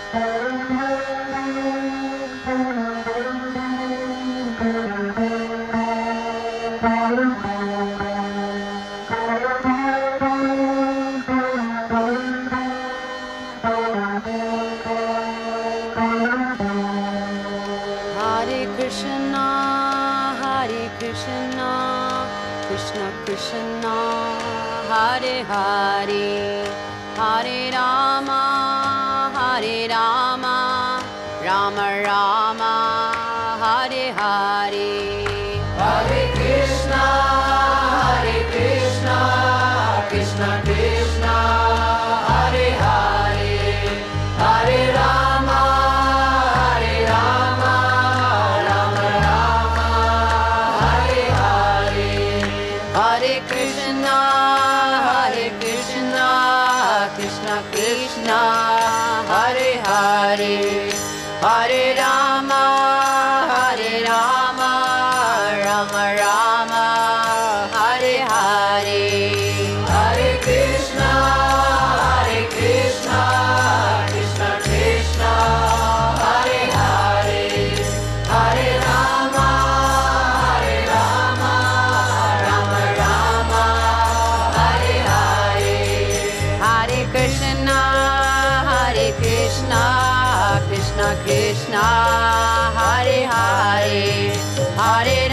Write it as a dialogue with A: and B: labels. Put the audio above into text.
A: Krishna Krishna, Hare Hare, Hare Rama, Hare Rama, Rama Rama, Hare Hare. Hare Krishna, Krishna Krishna, Hare Hare, Hare Rama, Rama Rama, Hare Hare. Hare Krishna, Krishna Krishna, Hare Hare, Hare Rama, Rama Rama, Hare Hare. Hare Krishna, Krishna Krishna, Hare Hare, Hare Rama, Rama Rama, Hare Hare. Hare Krishna, Krishna Krishna, Hare Hare, Hare